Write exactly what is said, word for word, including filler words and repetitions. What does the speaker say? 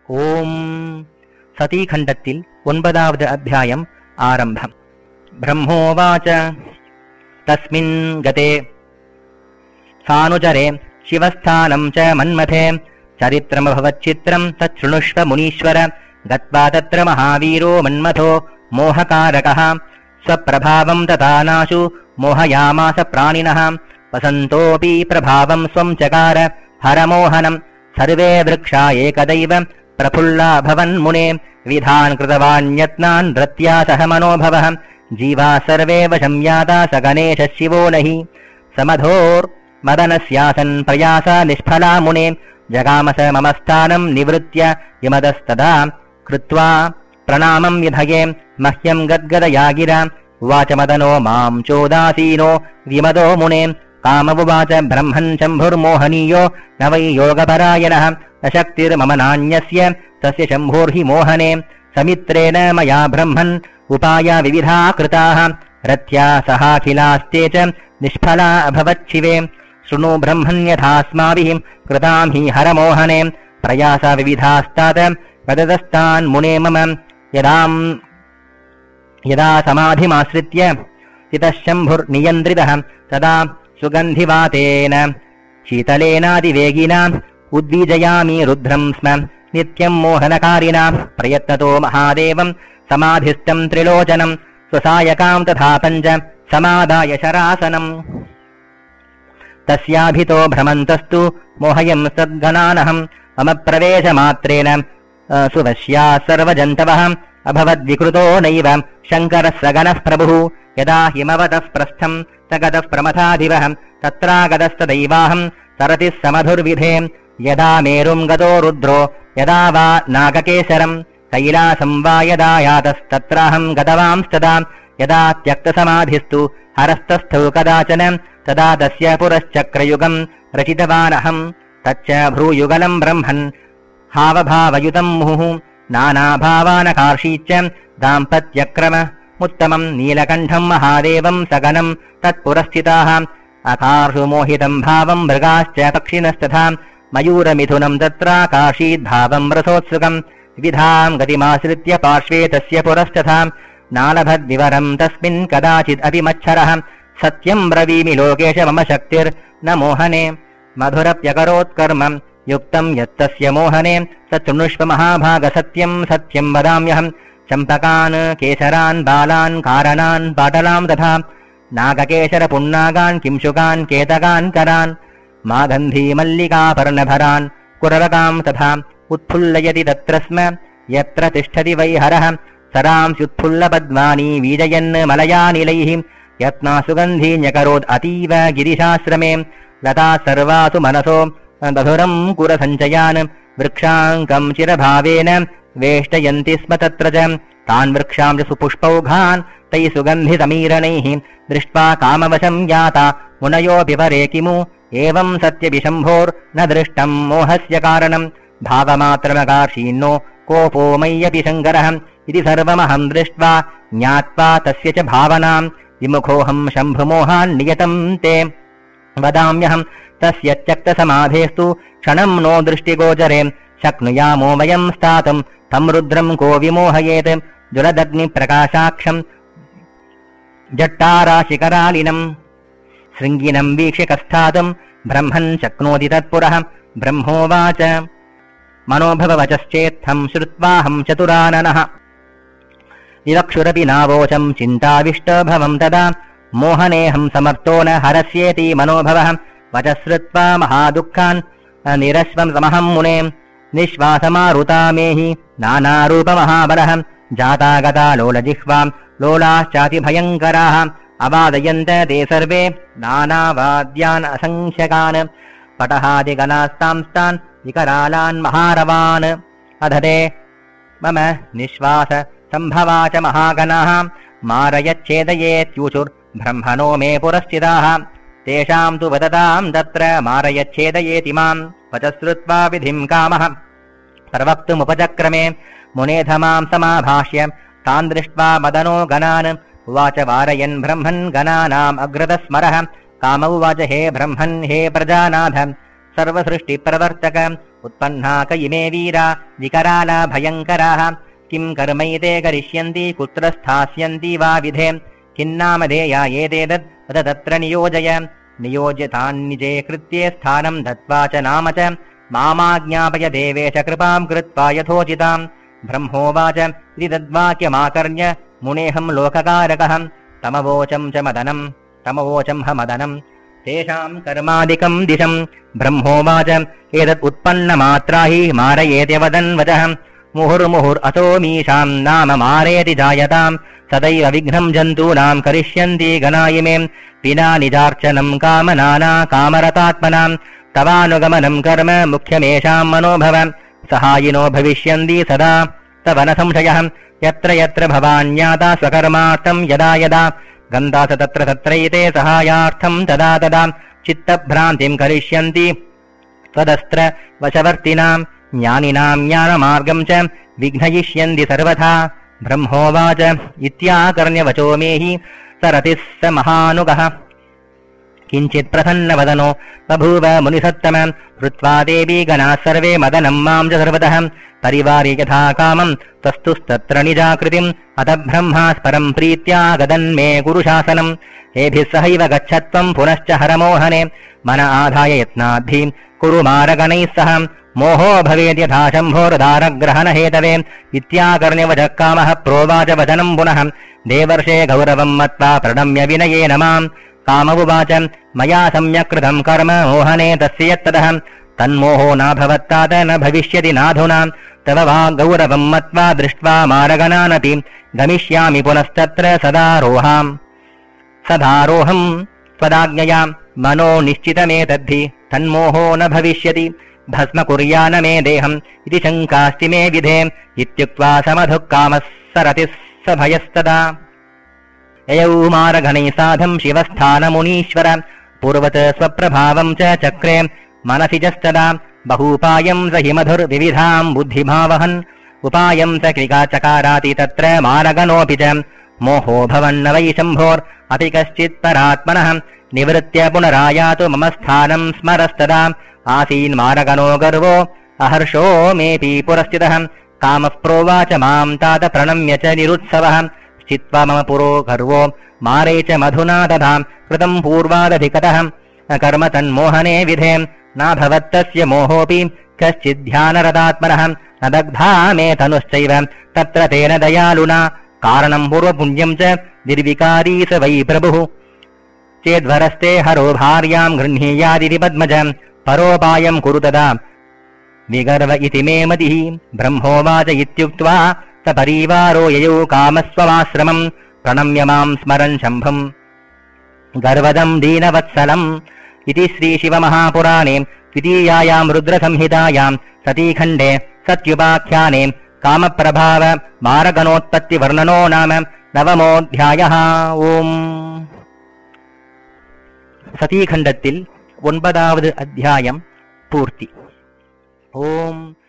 ஓம். சதீகண்டத்தில் ஒன்பதாவது அத்தியாயம் ஆரம்பம். பிரம்மோவாச்ச தஸ்மின் கதே சானுஜரே சிவஸ்தானம் ச மன்மதே சரித்திரமபவச்சித்ரம் தச்ருணுஷ்வ முனீஸ்வர கத்வா தத்ர மகாவீரோ மன்மதோ மோஹகாரகः ஸ்வப்ரபாவம் ததானாசு மோஹயாமாச பிராணினः வசந்தோபி பிரபாவம் ஸ்வம் சகார ஹரமோஹனம் சர்வே விருக்ஷா ஏகதைவ பிரபுல்லா பவன் முனே விதான் கிருதவான்யத்னான் ரத்யா சஹ மனோபவः ஜீவா சர்வே வசம் யாதா स गणेश शिवो नहि समधोर मदनस्यासन् प्रयासा निष्फला मुने जगामस मम स्थानं निवृत्य यमदस्तदा कृत्वा प्रणामं विधये मह्यं गद्गदया गिरा उवाच मदनो मां चोदासीनो विमदो मुने कामवुवाच ब्रह्मन् शम्भुर्मोहनीयो न वै योगपरायणः न शक्तिर्मम नान्यस्य तस्य शम्भोर्हि मोहने समित्रेण मया ब्रह्मन् उपाया विविधा कृताः रत्या सहाखिलास्ते च निष्फला अभवच्छिवे शृणु ब्रह्मन् यथास्माभिः कृतां हि हरमोहने प्रयासा विविधास्तात् वदतस्तान् मुने मम यदां यदा समाधिमाश्रित्य चितः शम्भुर्नियन्त्रितः तदा सुगन्धिवातेन शीतलेनादिवेगिना उद्वीजयामि रुद्रं स्म नित्यं मोहनकारिणा प्रयत्नतो महादेवं समाधिस्थं त्रिलोचनं स्वसायकां तथा पञ्च समादाय शरासनम् तस्याभितो भ्रमन्तस्तु मोहयं सद्गणानहं मम प्रवेशमात्रेण सुवश्या सर्वजन्तवः अभवद्विकृतो नैव शङ्करः सगनः प्रभुः यदा हिमवतः प्रस्थं सगतः प्रमथाधिवः तत्रागतस्तदैवाहं सरतिः समधुर्विधे यदा मेरुं गतो रुद्रो यदा वा नागकेशरं कैलासं वा यदा यातस्तत्राहं गतवांस्तदा यदा त्यक्तसमाधिस्तु हरस्तस्थौ कदाचन तदा तस्य पुरश्चक्रयुगं रचितवानहं तच्च भ्रूयुगलं ब्रह्मन् हावभावयुतं मुहुः नानाभावानकार्षीच्च दाम्पत्यक्रममुत्तमं नीलकण्ठं महादेवं सगनं तत्पुरस्थिताः अकार्षु मोहितं भावं मृगाश्च पक्षिणस्तथा मयूरमिथुनं तत्राकार्षीद्भावं रसोत्सुकं विविधां गतिमाश्रित्य पार्श्वे तस्य पुरस्तथा नालभद्विवरं तस्मिन् कदाचित् अपि मच्छरः सत्यं ब्रवीमि लोकेश मम शक्तिर्न मोहने मधुरप्यकरोत्कर्म युक्तं यत्तस्य मोहने तच्छृणुष्व महाभाग सत्यं सत्यं वदाम्यहं चम्पकान् केसरान् बालान् कारणान् पाटलां तथा नागकेशरपुन्नागान् किंशुकान् केतकान् करान् मागन्धी मल्लिकापर्णभरान् कुरवकां तथा उत्फुल्लयति तत्र स्म यत्र तिष्ठति वै हरः सरांस्युत्फुल्लपद्मानि वीजयन् मलयानिलैः यत्ना सुगन्धी न्यकरोद् अतीव गिरिशाश्रमे लता सर्वासु मनसो मधुरं कुरसञ्चयान् वृक्षाङ्कं चिरभावेन वेष्टयन्ति स्म तत्र च तान् वृक्षां च सुपुष्पौघान् तैः सुगन्धिसमीरणैः दृष्ट्वा कामवशं याता मुनयोऽपि परे किमु एवं सत्यभिशम्भोर्न दृष्टं मोहस्य कारणं भावमात्रमकार्षीन्नो कोपो मय्यपि शङ्करः इति सर्वमहं दृष्ट्वा ज्ञात्वा तस्य च भावनां विमुखोऽहं शम्भुमोहान् नियतं ते वदाम्यहं तस्य त्यक्तसमाधेस्तु क्षणं नो दृष्टिगोचरे शक्नुयामो वयं स्थातुं तं रुद्रं को विमोहयेत् ज्वलदग्निप्रकाशाक्षं जट्टाराशिकरालिनं शृङ्गिनं वीक्ष्य कस्थातुं ब्रह्मन् शक्नोति तत्पुरः ब्रह्मोवाच मनोभववचश्चेत्थं श्रुत्वाहं चतुराननः विवक्षुरपि नावोचं चिन्ताविष्टभवं तदा मोहनेऽहं समर्थो न हरस्येति मनोभवः वचश्रुत्वा महादुःखान् निरश्वं समहं मुने निःश्वासमारुता मेहि नानारूपमहाबलः जातागता लोलजिह्वां लोलाश्चातिभयङ्कराः अवादयन्त ते सर्वे नानावाद्यान् असङ्ख्यकान् पटहादिगणास्तांस्तान् विकरालान् महारवान् अधते मम निःश्वास सम्भवा च महागणाः मारयच्छेदयेत्यूचुर्ब्रह्मणो मे पुरस्थिताः तेषां तु वदतां तत्र मारयच्छेदयेति मां वचश्रुत्वा विधिं कामः प्रवक्तुमुपचक्रमे मुनेथ मां समाभाष्य तान् दृष्ट्वा मदनो गणान् उवाच वारयन् ब्रह्मन् गणानाम् अग्रतस्मरः काम उवाच हे ब्रह्मन् हे प्रजानाथ सर्वसृष्टिप्रवर्तक उत्पन्ना क इमे वीरा विकराला भयङ्कराः किं कर्मैते करिष्यन्ति कुत्र स्थास्यन्ति वा विधे किन्नामधेया एतेतत् तद तत्र नियोजय नियोज्य तान्निजे कृत्ये स्थानं दत्त्वा च नाम च मामाज्ञापय देवेश कृपां कृत्वा यथोचिताम् ब्रह्मोवाच इति तद्वाक्यमाकर्ण्य मुनेऽहं लोककारकः तमवोचं च मदनं तमवोचं ह मदनं तेषां कर्मादिकं दिशं ब्रह्मोवाच एतत् उत्पन्नमात्रा हि मारयेत्यवदन् वचः मुहुर्मुहुरतो मीशां नाम मारेति जायतां सदैव विघ्नं जन्तूनां करिष्यन्ति गणा इमे विना निजार्चनं कामनाना कामरतात्मनां तवानुगमनं कर्म मुख्यमेषां मनोभव सहायिनो भविष्यन्ति सदा तव न संशयः यत्र यत्र भवान्याता स्वकर्मार्थं यदा यदा गन्धास तत्र तत्रैते सहायार्थं तदा तदा चित्तभ्रान्तिं करिष्यन्ति त्वदस्त्र वशवर्तिनां ज्ञानिनां ज्ञानमार्गं च विघ्नयिष्यन्ति सर्वथा ब्रह्मोवाच इत्याकर्ण्यवचो मेहि सरतिः स महानुगः किञ्चित् प्रसन्नवदनो बभूव मुनिसत्तम हृत्वा देवी गणाः सर्वे मदनं मां च सर्वतः परिवारे यथा कामं तस्तुस्तत्र निजाकृतिम् अत ब्रह्मास्परं प्रीत्या गदन्मे गुरुशासनं एभिः सहैव गच्छत्वं पुनश्च हरमोहने मन आधाय यत्नाद्भिः कुरु मारगणैः सह मोहो भवेद्यथा शम्भोर्दारग्रहणहेतवे इत्याकर्ण्यवचः कामः प्रोवाच वचनं पुनः देवर्षे गौरवं मत्वा प्रणम्य विनयेन माम् कामवुवाच मया सम्यक् कृतं कर्म मोहने तस्य यत्ततः तन्मोहो नाभवत्तात न भविष्यति नाधुना तव वा गौरवं मत्वा दृष्ट्वा मारगणानपि गमिष्यामि पुनस्तत्र सदारोहाम् सदारोहम् त्वदाज्ञया मनो निश्चितमेतद्धि तन्मोहो न भविष्यति भस्म कुर्यान मे देहम् इति शङ्कास्ति मे विधे इत्युक्त्वा समधुः कामः सरतिः स भयस्तदा ययौ मारगणैः साधं शिवस्थानमुनीश्वर पूर्वत स्वप्रभावं च चक्रे मनसि जस्तदा बहूपायं स हि मधुर्विविधां बुद्धिभावहन् उपायं स क्रिकाचकाराति तत्र मारगणोऽपि च मोहो भवन्न वै शम्भोर् अपि कश्चित् परात्मनः निवृत्य पुनरायातु मम स्थानं स्मरस्तदा आसीन् मारगणो गर्वो अहर्षो मेऽपि पुरस्थितः कामः प्रोवाच मां तात प्रणम्य च निरुत्सवः चित्वा मम पुरो गर्वो मारे च मधुना दधा कृतं पूर्वादधिकतः कर्म तन्मोहने विधे नाभवत्तस्य मोहोऽपि कश्चिद्ध्यानरतात्मनः न दग्धा मे तनुश्चैव तत्र तेन दयालुना कारणं पूर्वपुण्यं च निर्विकारी स वै प्रभुः चेद्वरस्ते हरो भार्यां गृह्णीयादिति पद्मज परोपायं कुरु तदा विगर्व इति मे मतिः ब्रह्मोवाच इत्युक्त्वा स परिवारो ययौ कामस्वमाश्रमम् प्रणम्य मां स्मरन् शम्भम् गर्वदं दीनवत्सलम् इति श्रीशिवमहापुराणे द्वितीयायां रुद्रसंहितायां सतीखण्डे सत्युपाख्याने कामप्रभाव मारगणोत्पत्तिवर्णनो नाम नवमोऽध्यायः ओम् சதீகண்டத்தில் ஒன்பதாவது அத்தியாயம் பூர்த்தி. ஓம்